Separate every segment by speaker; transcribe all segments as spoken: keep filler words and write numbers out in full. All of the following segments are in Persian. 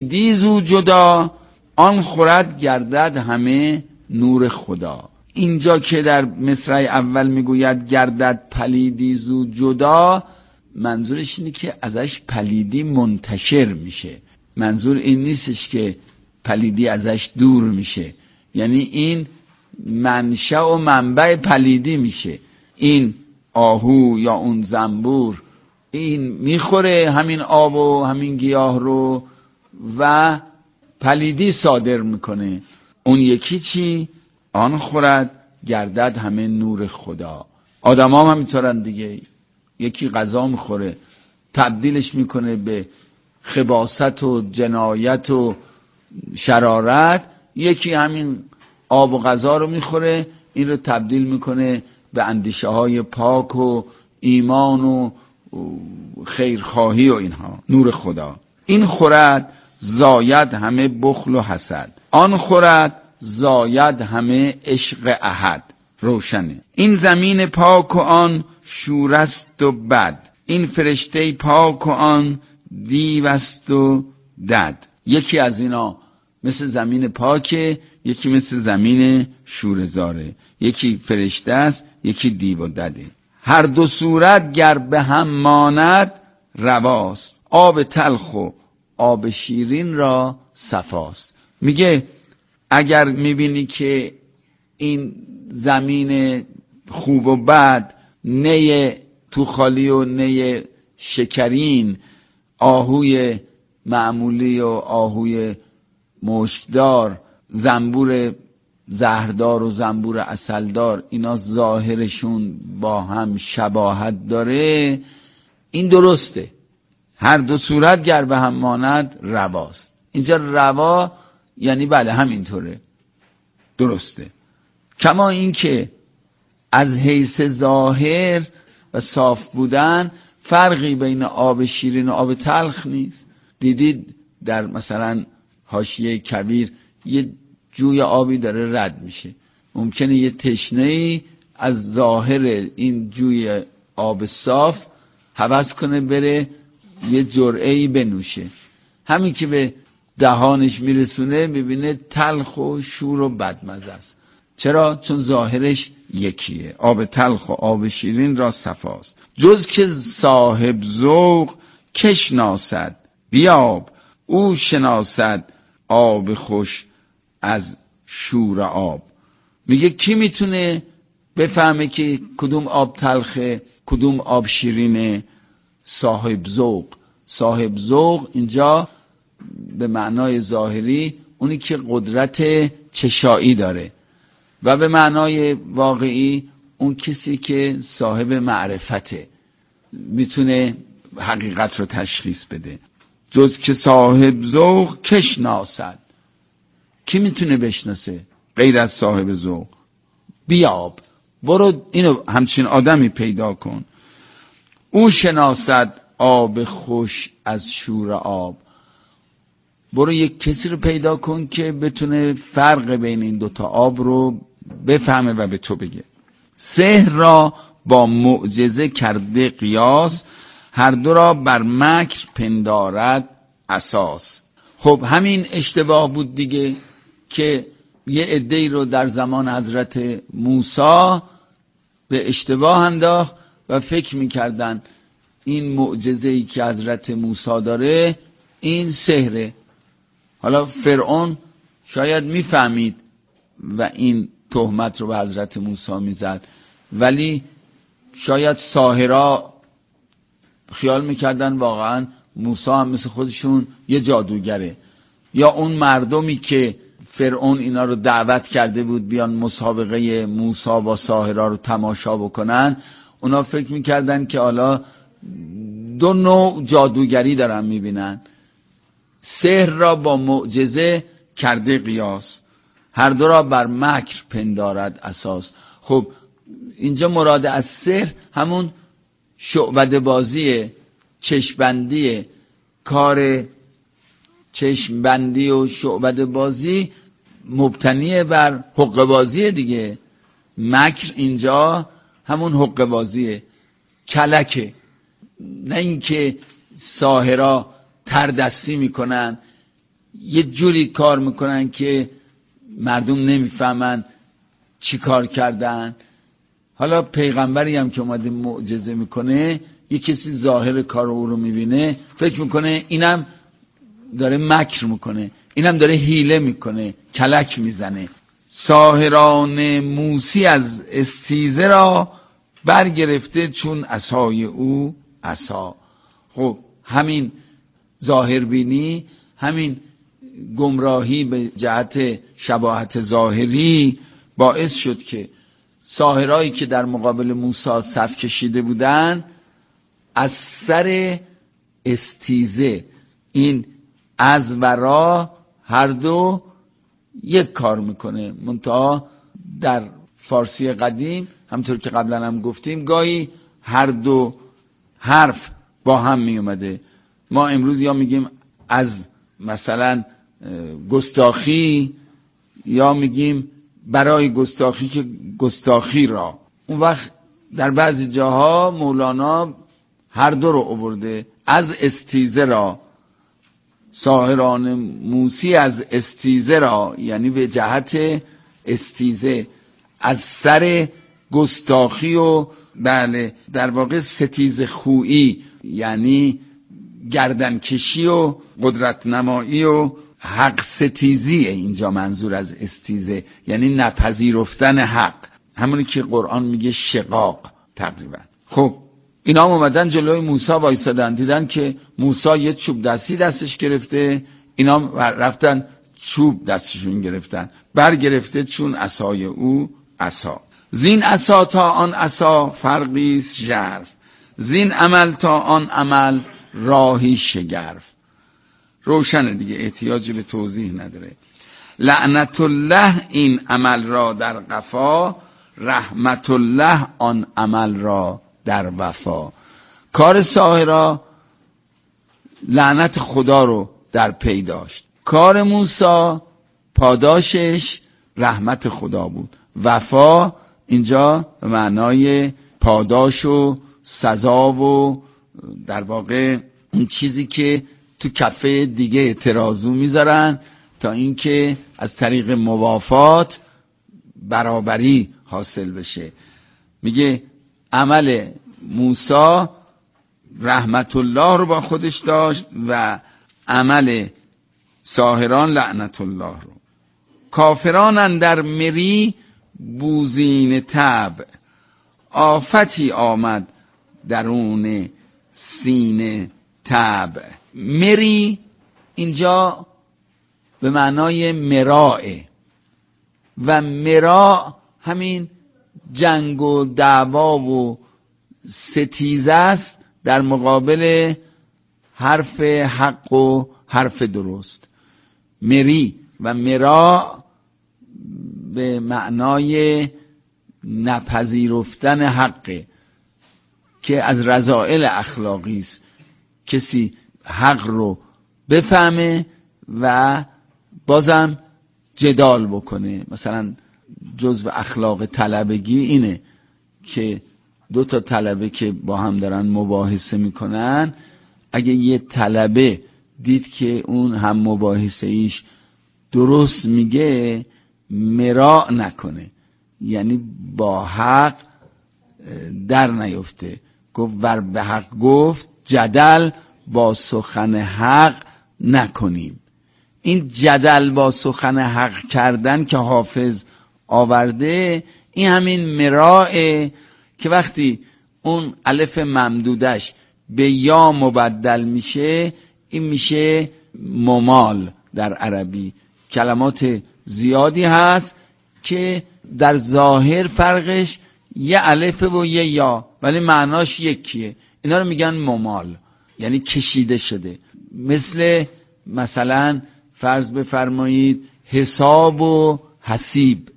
Speaker 1: دیزو جدا آن خورد گردد همه نور خدا. اینجا که در مصرع اول میگوید گردد پلیدی زو جدا، منظورش اینه که ازش پلیدی منتشر میشه. منظور این نیستش که پلیدی ازش دور میشه، یعنی این منشأ و منبع پلیدی میشه. این آهو یا اون زنبور این میخوره همین آب و همین گیاه رو و پلیدی صادر میکنه. اون یکی چی؟ آن خورد گردد همه نور خدا. آدم هم همینطورن دیگه، یکی غذا میخوره تبدیلش میکنه به خباثت و جنایت و شرارت، یکی همین آب و غذا رو میخوره این رو تبدیل میکنه به اندیشه های پاک و ایمان و خیرخواهی و اینها، نور خدا. این خورد زاید همه بخل و حسد، آن خورد زاید همه عشق احد. روشنه. این زمین پاک و آن شورست و بد، این فرشته پاک و آن دیوست و دد. یکی از اینا مثل زمین پاکه، یکی مثل زمین شورزاره، یکی فرشته است، یکی دیو و دده. هر دو صورت گر به هم ماند رواست، آب تلخ و آب شیرین را صفاست. میگه اگر میبینی که این زمین خوب و بد، نی توخالی و نی شکرین، آهوی معمولی و آهوی مشکدار، زنبور زهردار و زنبور عسلدار، اینا ظاهرشون با هم شباهت داره، این درسته. هر دو صورت گر به هم ماند رواست. اینجا روا یعنی بله همینطوره، درسته. کما این که از حیث ظاهر و صاف بودن فرقی بین آب شیرین و آب تلخ نیست. دیدید در مثلا حاشیه کبیر یه جوی آبی داره رد میشه، ممکنه یه تشنه‌ای از ظاهر این جوی آب صاف هوس کنه بره یه جرعه‌ای بنوشه، همین که به دهانش میرسونه میبینه تلخ و شور و بدمزه است. چرا؟ چون ظاهرش یکیه. آب تلخ و آب شیرین را صفاست. جز که صاحب ذوق کش ناسد بیاب، او شناسد آب خوش از شور آب. میگه کی میتونه بفهمه که کدوم آب تلخه کدوم آب شیرینه؟ صاحب ذوق. صاحب ذوق اینجا به معنای ظاهری اونی که قدرت چشایی داره و به معنای واقعی اون کسی که صاحب معرفته، میتونه حقیقت رو تشخیص بده. جز که صاحب ذوق کش ناسد. کی میتونه بشناسه غیر از صاحب ذوق؟ بیاب، برو اینو همچین آدمی پیدا کن. او شناسد آب خوش از شور آب. برو یک کسی رو پیدا کن که بتونه فرق بین این دوتا آب رو بفهمه و به تو بگه. سحر را با معجزه کرده قیاس، هر دو را بر مکر پندارد اساس. خب همین اشتباه بود دیگه که یه عده‌ای رو در زمان حضرت موسی به اشتباه انداخت و فکر میکردن این معجزه‌ای که حضرت موسی داره این سحره. حالا فرعون شاید میفهمید و این تهمت رو به حضرت موسی میزد، ولی شاید ساحرا خیال میکردن واقعا موسی هم مثل خودشون یه جادوگره، یا اون مردمی که فرعون اینا رو دعوت کرده بود بیان مسابقه موسی با ساحرا رو تماشا بکنن، اونا فکر میکردن که حالا دو نوع جادوگری دارن میبینن. سحر را با معجزه کرده قیاس، هر دو را بر مکر پندارد اساس. خب اینجا مراد از سحر همون شعبده بازیه، چشمبندیه. کار چشمبندی و شعبده بازی مبتنیه بر حقه بازیه دیگه. مکر اینجا همون حقه بازیه، کلکه. نه اینکه ساحرا تردستی میکنن یه جوری کار میکنن که مردم نمیفهمن چی کار کردن. حالا پیغمبری هم که اومده معجزه میکنه، یه کسی ظاهر کار او رو میبینه فکر میکنه اینم داره مکر میکنه، اینم داره حیله میکنه، کلک میزنه. ساحران موسی از استیزه را برگرفته چون عصای او عصا. خب همین ظاهر بینی، همین گمراهی به جهت شباهت ظاهری باعث شد که ساحرایی که در مقابل موسی صف کشیده بودن از سر استیزه، این از و را هر دو یک کار میکنه، منتها در فارسی قدیم همطور که قبلا هم گفتیم گاهی هر دو حرف با هم می اومده. ما امروز یا میگیم از مثلا گستاخی، یا میگیم برای گستاخی که گستاخی را. اون وقت در بعضی جاها مولانا هر دو رو آورده، از استیزه را، ساحران موسی از استیزه را، یعنی به جهت استیزه، از سر گستاخی و بله در واقع ستیز خویی، یعنی گردنکشی و قدرت نمایی و حق ستیزیه. اینجا منظور از استیزه یعنی نپذیرفتن حق، همونی که قرآن میگه شقاق تقریبا. خب اینا هم اومدن جلوی موسی وایسادن، دیدن که موسی یه چوب دستی دستش گرفته، اینا رفتن چوب دستشون گرفتن، برگرفته چون عصای او عصا. زین عصا تا آن عصا فرقیست ژرف، زین عمل تا آن عمل راهی شگرف. روشنه دیگه، احتیاجی به توضیح نداره. لعنت الله این عمل را در قفا، رحمت الله آن عمل را در وفا. کار ساحرا لعنت خدا رو در پی داشت، کار موسی پاداشش رحمت خدا بود. وفا اینجا به معنای پاداش و سزا و در واقع اون چیزی که تو کفه دیگه ترازو میذارن تا اینکه از طریق موافات برابری حاصل بشه. میگه عمل موسی رحمت الله رو با خودش داشت و عمل ساحران لعنت الله رو. کافران اندر مری بوزین طبع، آفتی آمد درون سینه طبع. مری اینجا به معنای مراعه و مراع همین جنگ و دعوا و ستیزه است در مقابل حرف حق و حرف درست. مری و مراع به معنای نپذیرفتن حقه که از رذائل اخلاقی است. کسی حق رو بفهمه و بازم جدال بکنه. مثلا جزو اخلاق طلبگی اینه که دو تا طلبه که با هم دارن مباحثه میکنن، اگه یه طلبه دید که اون هم مباحثه ایش درست میگه مراع نکنه، یعنی با حق در نیفته. گفت ور به حق گفت جدل با سخن حق نکنیم. این جدل با سخن حق کردن که حافظ آورده این همین مراعه که وقتی اون الف ممدودش به یا مبدل میشه این میشه ممال. در عربی کلمات زیادی هست که در ظاهر فرقش یه الف و یه یا ولی معناش یکیه، اینا رو میگن ممال، یعنی کشیده شده. مثل مثلا فرض بفرمایید حساب و حسیب،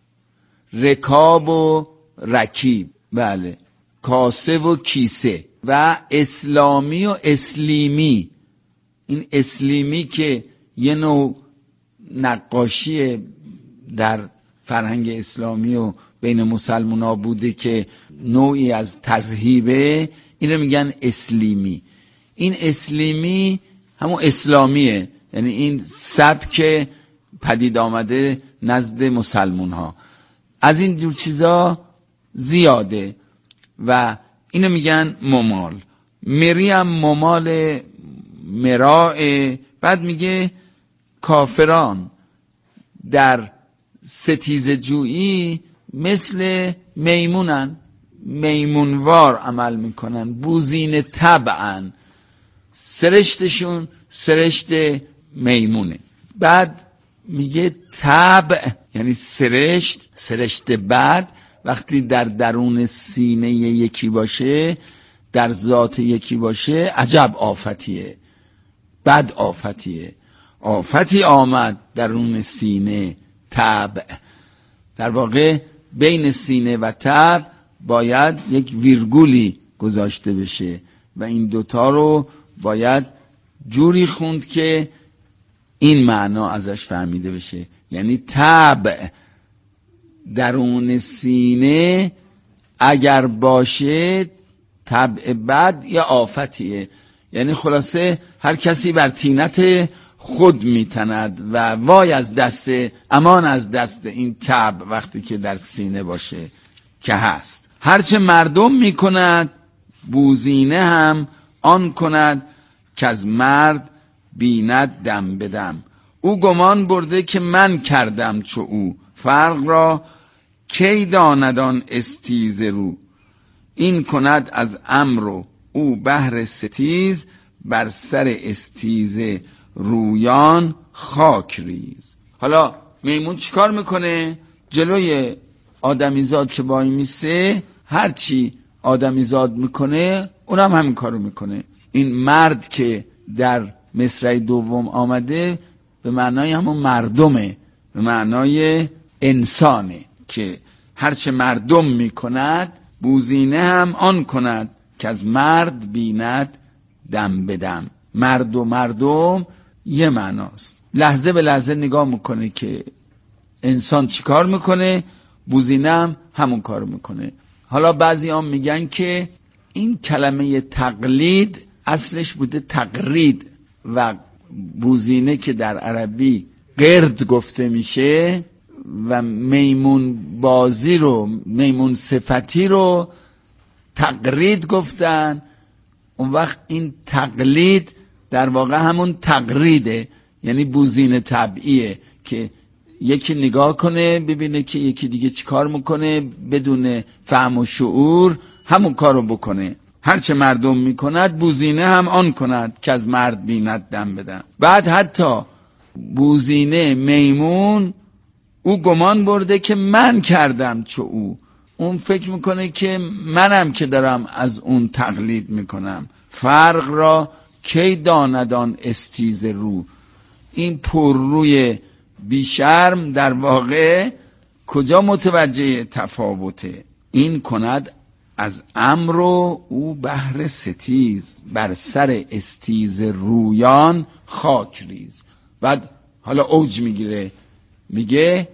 Speaker 1: رکاب و رکیب، بله، کاسه و کیسه. و اسلامی و اسلیمی، این اسلیمی که یه نوع نقاشی در فرهنگ اسلامی و بین مسلمان ها بوده که نوعی از تذهیبه، این رو میگن اسلیمی. این اسلیمی همون اسلامیه، یعنی این سبک پدید آمده نزد مسلمون ها. از این جور چیزا زیاده و اینو میگن ممال. مری هم ممال مراء. بعد میگه کافران در ستیزه جویی مثل میمونن، میمونوار عمل میکنن، بوزین طبعن، سرشتشون سرشت میمونه. بعد میگه طبع یعنی سرشت، سرشت بد وقتی در درون سینه یکی باشه، در ذات یکی باشه، عجب آفتیه، بد آفتیه. آفتی آمد درون سینه، طبع. در واقع بین سینه و طبع باید یک ویرگولی گذاشته بشه و این دوتا رو باید جوری خوند که این معنا ازش فهمیده بشه. یعنی طبع درون سینه اگر باشه طبع بد یا آفتیه. یعنی خلاصه هر کسی بر طینت خود میتند و وای از دست، امان از دست این طبع وقتی که در سینه باشه که هست. هرچه مردم میکند بوزینه هم آن کند که از مرد بیند دم بدم. او گمان برده که من کردم چو او، فرق را کی داندان استیز رو. این کند از امر او بهر ستیز، بر سر استیز رویان خاک ریز. حالا میمون چیکار میکنه؟ جلوی آدمیزاد که وای میسه هرچی آدمیزاد میکنه اونم همین کارو میکنه. این مرد که در مصرع دوم آمده به معنای همون مردمه، به معنای انسانه که هرچه مردم میکند بوزینه هم آن کند که از مرد بیند دم بدم. مرد و مردم یه معناست. لحظه به لحظه نگاه میکنه که انسان چی کار میکنه، بوزینه هم همون کار میکنه. حالا بعضی هم میگن که این کلمه تقلید اصلش بوده تقرید و بوزینه که در عربی قرد گفته میشه و میمون بازی رو، میمون صفتی رو تقرید گفتن. اون وقت این تقلید در واقع همون تقریده، یعنی بوزینه طبعیه که یکی نگاه کنه ببینه که یکی دیگه چی کار میکنه، بدون فهم و شعور همون کارو بکنه. هرچه مردم میکند بوزینه هم آن کند که از مرد بیند دم بدم. بعد حتی بوزینه میمون او گمان برده که من کردم چو او، اون فکر میکنه که منم که دارم از اون تقلید میکنم. فرق را کی داندان استیز رو. این پر روی بیشرم در واقع کجا متوجه تفاوته؟ این کند از امر او بهر ستیز، بر سر استیز رویان خاک ریز. بعد حالا اوج میگیره، میگه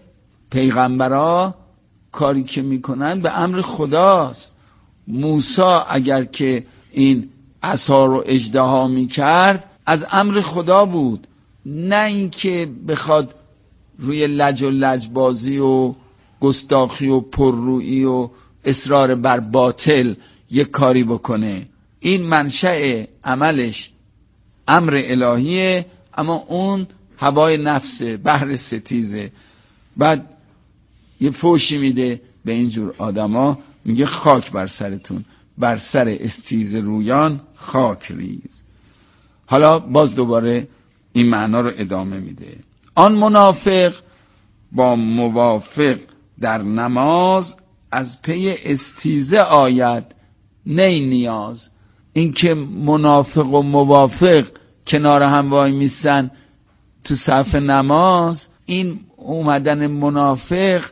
Speaker 1: پیغمبرا کاری که میکنن به امر خداست. موسی اگر که این عصا رو اژدها میکرد از امر خدا بود، نه اینکه بخواد روی لج و لجبازی و گستاخی و پررویی و اصرار بر باطل یک کاری بکنه. این منشأ عملش امر الهیه، اما اون هوای نفسه، بحر ستیزه. بعد یه فوشی میده به اینجور آدما، میگه خاک بر سرتون، بر سر استیز رویان خاک ریز. حالا باز دوباره این معنا رو ادامه میده. آن منافق با موافق در نماز، از پی استیزه آید نی نیاز. این که منافق و موافق کنار هم وای میسن تو صف نماز، این اومدن منافق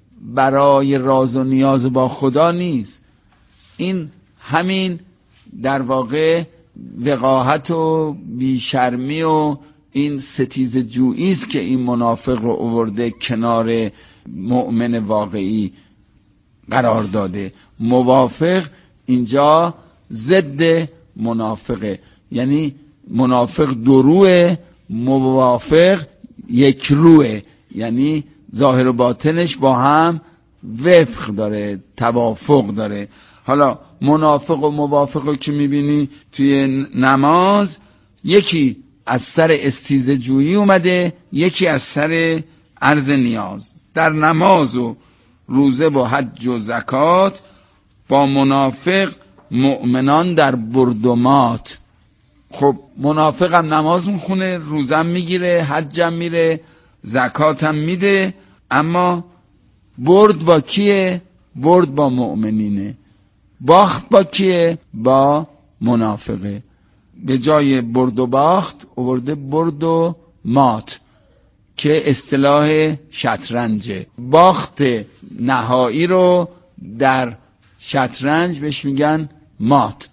Speaker 1: برای راز و نیاز با خدا نیست. این همین در واقع وقاحت و بیشرمی و این ستیز جویی است که این منافق رو آورده کنار مؤمن واقعی قرار داده. موافق اینجا ضد منافقه، یعنی منافق دروه، موافق یک روه، یعنی ظاهر و باطنش با هم وفق داره، توافق داره. حالا منافق و موافق رو که میبینی توی نماز، یکی از سر استیزه جویی اومده، یکی از سر عرض نیاز. در نماز و روزه و حج و زکات با منافق مؤمنان در بردمات. خب منافقم نماز میخونه، روزم میگیره، حجم میره، زکاتم میده، اما برد با کیه؟ برد با مؤمنینه. باخت با کیه؟ با منافقه. به جای برد و باخت آورده برد و مات که اصطلاح شطرنجه. باخت نهایی رو در شطرنج بهش میگن مات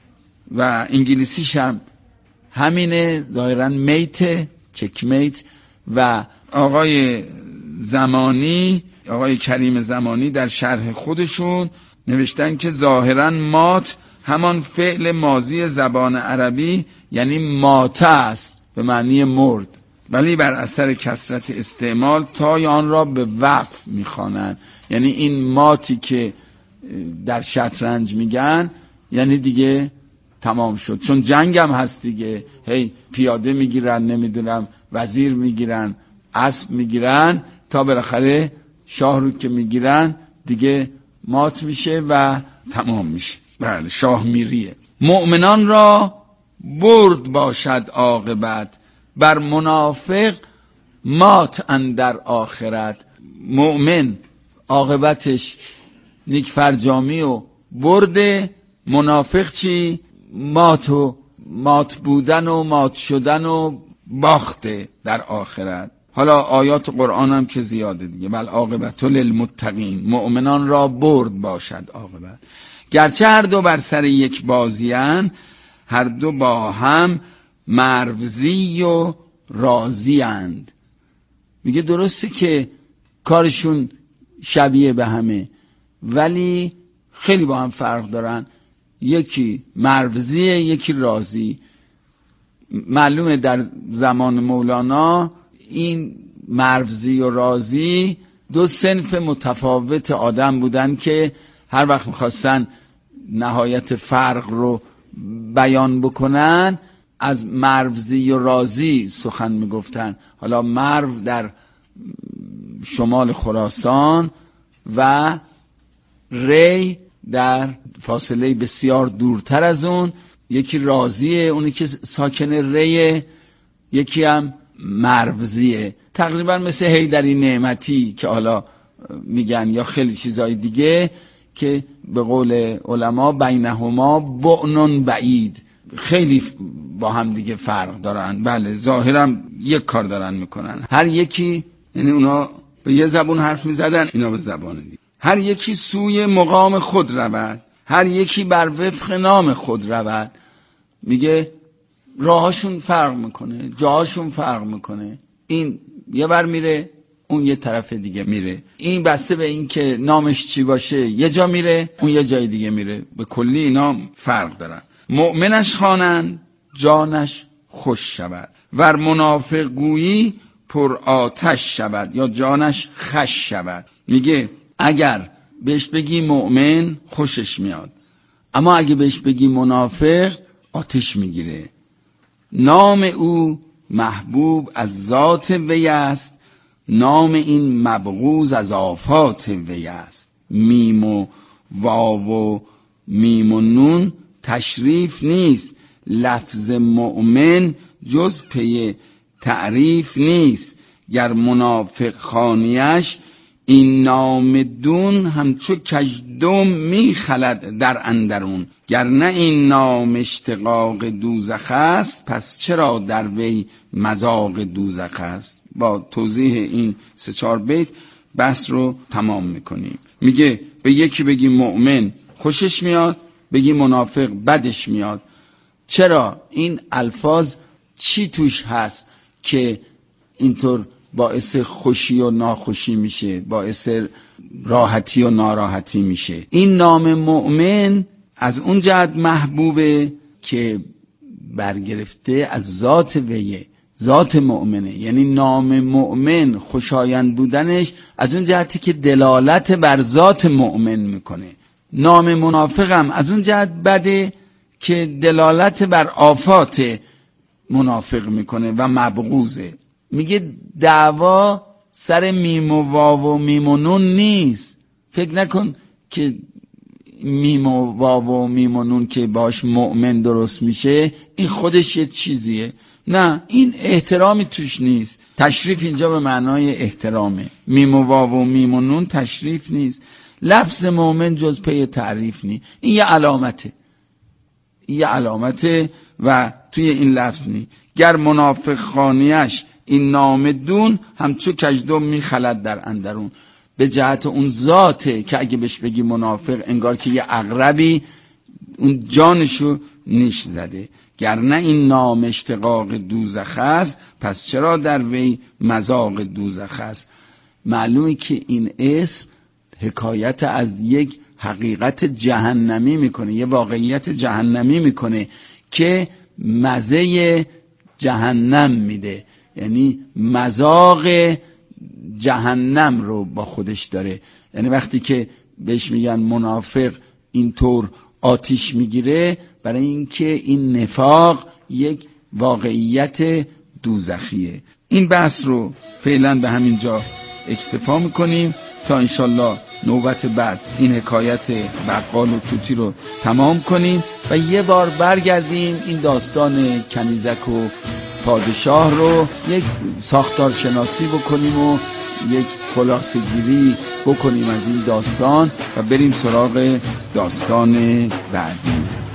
Speaker 1: و انگلیسیش هم همینه، ظاهرا میت، چک میت. و آقای زمانی، آقای کریم زمانی در شرح خودشون نوشتن که ظاهرا مات همان فعل ماضی زبان عربی یعنی ماته است به معنی مرد، ولی بر اثر کثرت استعمال تای آن را به وقف میخوانند. یعنی این ماتی که در شطرنج میگن یعنی دیگه تمام شد، چون جنگ هم هست دیگه، هی پیاده میگیرن، نمیدونم وزیر میگیرن، اسب میگیرن، تا بالاخره شاه رو که میگیرن دیگه مات میشه و تمام میشه. بله، شاه میریه. مؤمنان را برد باشد عاقبت، بر منافق مات اندر آخرت. مؤمن عاقبتش نیک فرجامی و برده، منافق چی؟ مات و مات بودن و مات شدن و باخته در آخرت. حالا آیات قرآن هم که زیاده دیگه. بل عاقبت للمتقین، مؤمنان را برد باشد عاقبت. گرچه هر دو بر سر یک بازیان، هر دو با هم مروزی و راضی اند. میگه درسته که کارشون شبیه به همه، ولی خیلی با هم فرق دارن. یکی مروزیه، یکی راضی. معلومه در زمان مولانا این مروزی و راضی دو صنف متفاوت آدم بودن که هر وقت میخواستن نهایت فرق رو بیان بکنن از مروزی و راضی سخن میگفتن. حالا مرو در شمال خراسان و ری در فاصله بسیار دورتر از اون. یکی راضیه، اونی که ساکن ریه، یکی هم مروزیه. تقریبا مثل حیدری نعمتی که حالا میگن، یا خیلی چیزای دیگه که به قول علما بینهما بعن بعید، خیلی با هم دیگه فرق دارن. بله، ظاهرا یک کار دارن میکنن، هر یکی، یعنی اونا به یه زبون حرف میزدن، اینا به زبان دیگه. هر یکی سوی مقام خود رود، هر یکی بر وفق نام خود رود. میگه راهاشون فرق میکنه، جاهاشون فرق میکنه. این یه بر میره، اون یه طرف دیگه میره. این بسته به این که نامش چی باشه یه جا میره، اون یه جای دیگه میره. به کلی اینا فرق دارن. مؤمنش خوانند جانش خوش شود، ور منافق گویی پر آتش شود، یا جانش خش شود. میگه اگر بهش بگی مؤمن خوشش میاد، اما اگه بهش بگی منافق آتش میگیره. نام او محبوب از ذات وی است، نام این مبغوض از آفات وی است. میم و واو و میم و نون تشریف نیست، لفظ مؤمن جز پی تعریف نیست. گر منافق خوانیش این نام دون، همچو کژدم می خلد در اندرون. گر نه این نام اشتقاق دوزخ است، پس چرا در وی مذاق دوزخ است. با توضیح این سه چهار بیت بحث رو تمام میکنیم. میگه به یکی بگی مؤمن خوشش میاد، بگی منافق بدش میاد. چرا؟ این الفاظ چی توش هست که اینطور باعث خوشی و ناخوشی میشه، باعث راحتی و ناراحتی میشه؟ این نام مؤمن از اون جهت محبوبه که برگرفته از ذات ویه، ذات مؤمنه، یعنی نام مؤمن خوشایند بودنش از اون جهتی که دلالت بر ذات مؤمن میکنه. نام منافقم از اون جهت بده که دلالت بر آفات منافق میکنه و مبغوزه. میگه دعوا سر میم و واو و میم و نون نیست. فکر نکن که میم و واو و میم و نون که باش مؤمن درست میشه این خودش یه چیزیه. نه، این احترامی توش نیست. تشریف اینجا به معنای احترامه. میم و واو و میم و نون تشریف نیست. لفظ مؤمن جز پی تعریف نیست. این یه علامته، یه علامته و توی این لفظ نی گر منافق خانیش این نام دون همچو کژدم میخلد در اندرون. به جهت اون ذاته که اگه بهش بگی منافق انگار که یه عقربی اون جانشو نیش زده. گر نه این نام اشتقاق دوزخ است پس چرا در وی مذاق دوزخ است. معلومه که این اسم حکایت از یک حقیقت جهنمی میکنه، یه واقعیت جهنمی میکنه که مزه جهنم میده، یعنی مذاق جهنم رو با خودش داره. یعنی وقتی که بهش میگن منافق اینطور آتیش میگیره، برای اینکه این نفاق یک واقعیت دوزخیه. این بحث رو فعلا به همین جا اکتفا میکنیم تا انشالله نوبت بعد این حکایت بقال و توتی رو تمام کنیم و یه بار برگردیم این داستان کنیزک و پادشاه رو یک ساختار شناسی بکنیم و یک خلاصه گیری بکنیم از این داستان و بریم سراغ داستان بعدی.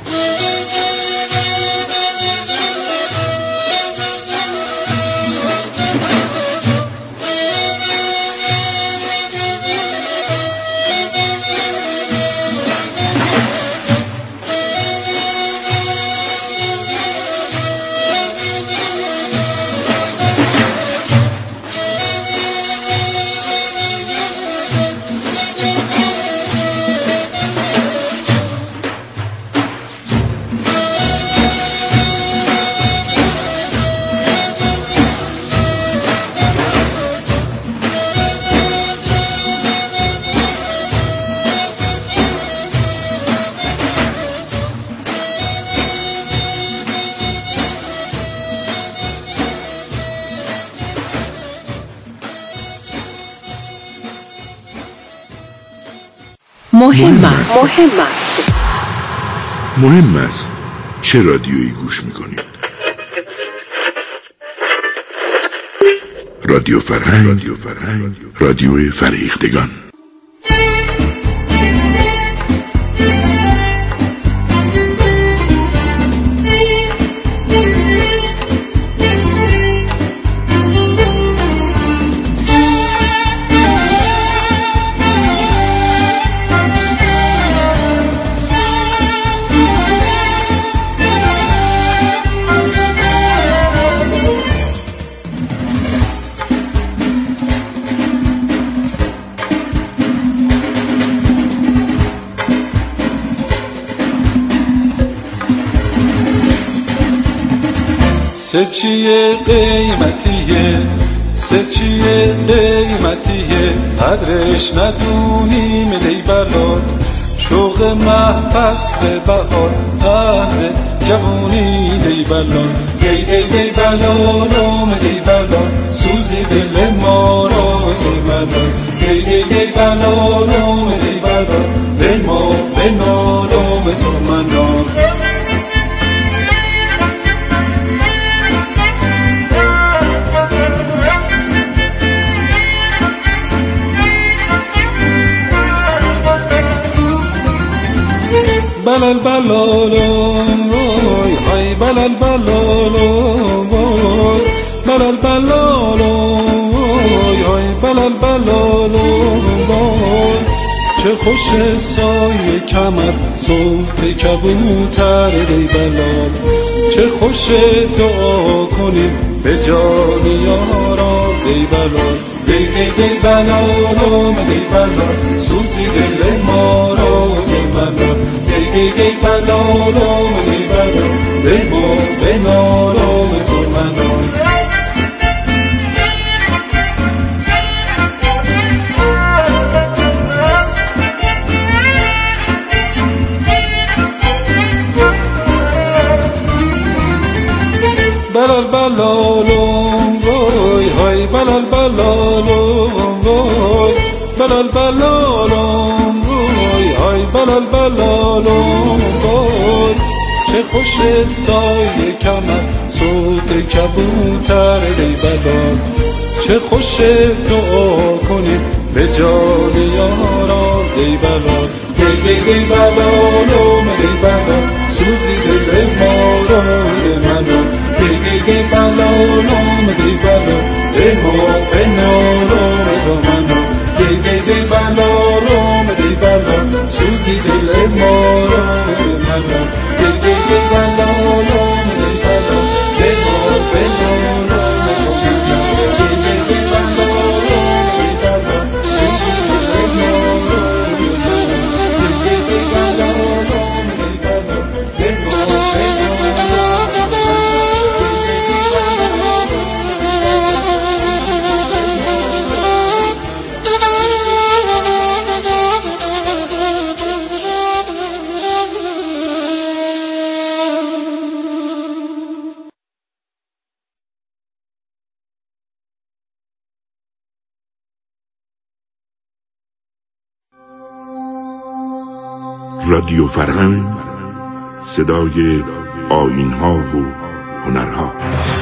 Speaker 2: مهم است. مهم است.
Speaker 3: مهم است چه رادیویی گوش میکنید؟ رادیو فرهنگ، رادیو فرهنگ، رادیو فرهیختگان.
Speaker 4: سه چیه قیمتیه، سه چیه قیمتیه، قدرش ندونیم لی بلاد. شوق محفظ به بهار اهل جوونی لی بلاد. لی لی لی بلالم لی بلاد، سوزی دل ما را لی بلاد. لی لی لی بلالم لی بلاد، به ما به نالم تو منان. بلال بلالم وای های بلال بلالم وای بلال بلالم وای های بلال بلالم وای. چه خوش سایه کمر صوت کبوتر دی بلال. چه خوش دعا کنیم به جان یارا دی بلال. دی دی دی بلالم دی بلال، سوزی دل ما را دی بلال. دی دی بلالم دی بلال، به ما به نالم تو منال. بلال بلالم وای های بلال بلالم وای بلال بلالم وای های بلال بلالم وای چه خوش سایه کمر صوت کبوتر دی بلال چه خوش دعا کنیم به جان یارا دی بلال دی دی دی بلالم دی بلال سوزی دل ما را منو دی دی دی بلالم دی بلال ای ما بنالم تو منو دی دی دی بلالم دی بلال سوزی دل ما را منو دی دی دی بلالم دی بلال ای ما بنالم تو منو دی دی دی بلالم دی بلال سوزی دل ما را منو دی دی دی بلالم دی بلال ای ما
Speaker 3: رادیو فرهنگ، صدای آیین‌ها و هنرها.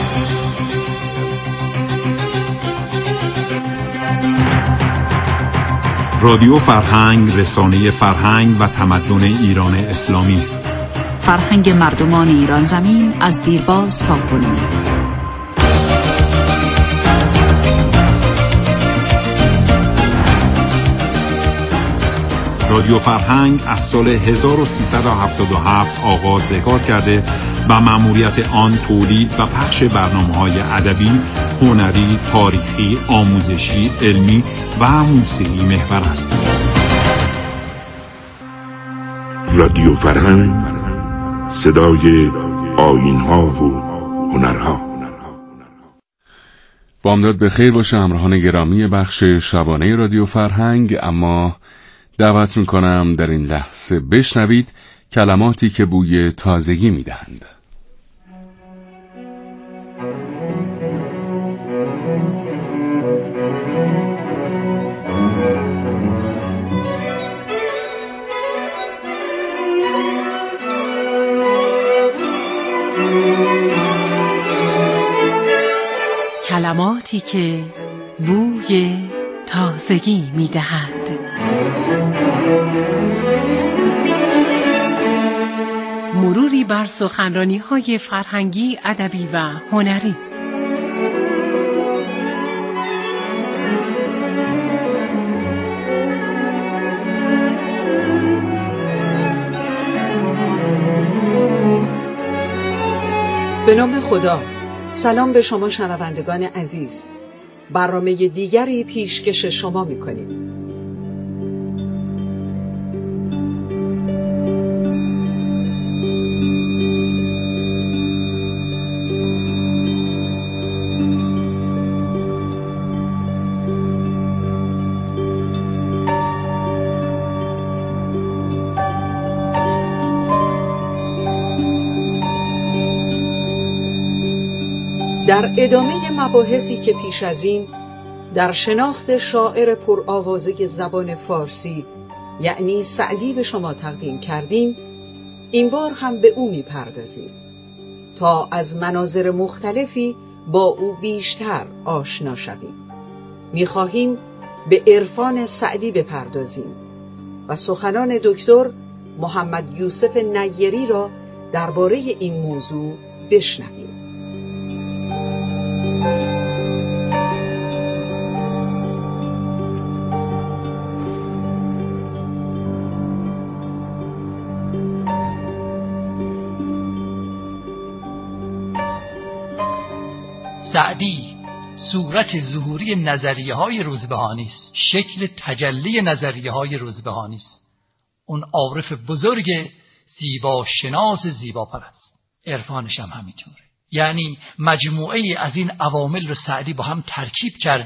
Speaker 5: رادیو فرهنگ رسانه فرهنگ و تمدن ایران اسلامی است.
Speaker 2: فرهنگ مردمان ایران زمین از دیرباز تا کنون.
Speaker 5: رادیو فرهنگ از سال هزار و سیصد و هفتاد و هفت آغاز به کار کرده و مأموریت آن تولید و پخش برنامه‌های ادبی، هنری، تاریخی، آموزشی، علمی و موسیقی محور است.
Speaker 3: رادیو فرهنگ، صدای آیین‌ها و هنرها.
Speaker 6: بامداد به خیر باشه همراهان گرامی بخش شبانه رادیو فرهنگ. اما دعوت میکنم در این لحظه بشنوید کلماتی که بوی تازگی میدهند.
Speaker 2: کلماتی که بوی تازگی میدهد. مروری بر سخنرانی‌های فرهنگی، ادبی و هنری.
Speaker 7: به نام خدا. سلام به شما شنوندگان عزیز. برنامه دیگری پیشکش شما می‌کنیم. در ادامه مباحثی که پیش از این در شناخت شاعر پرآوازه زبان فارسی یعنی سعدی به شما تقدیم کردیم، این بار هم به او می‌پردازیم تا از مناظر مختلفی با او بیشتر آشنا شویم. می‌خواهیم به عرفان سعدی بپردازیم و سخنان دکتر محمد یوسف نیری را درباره این موضوع بشنویم.
Speaker 8: سعدی صورت ظهوری نظریه های روزبهانی است، شکل تجلی نظریه های روزبهانی است. اون عارف بزرگ زیبا شناس زیبا پرست، عرفانش هم همینطوره. یعنی مجموعه از این عوامل رو سعدی با هم ترکیب کرده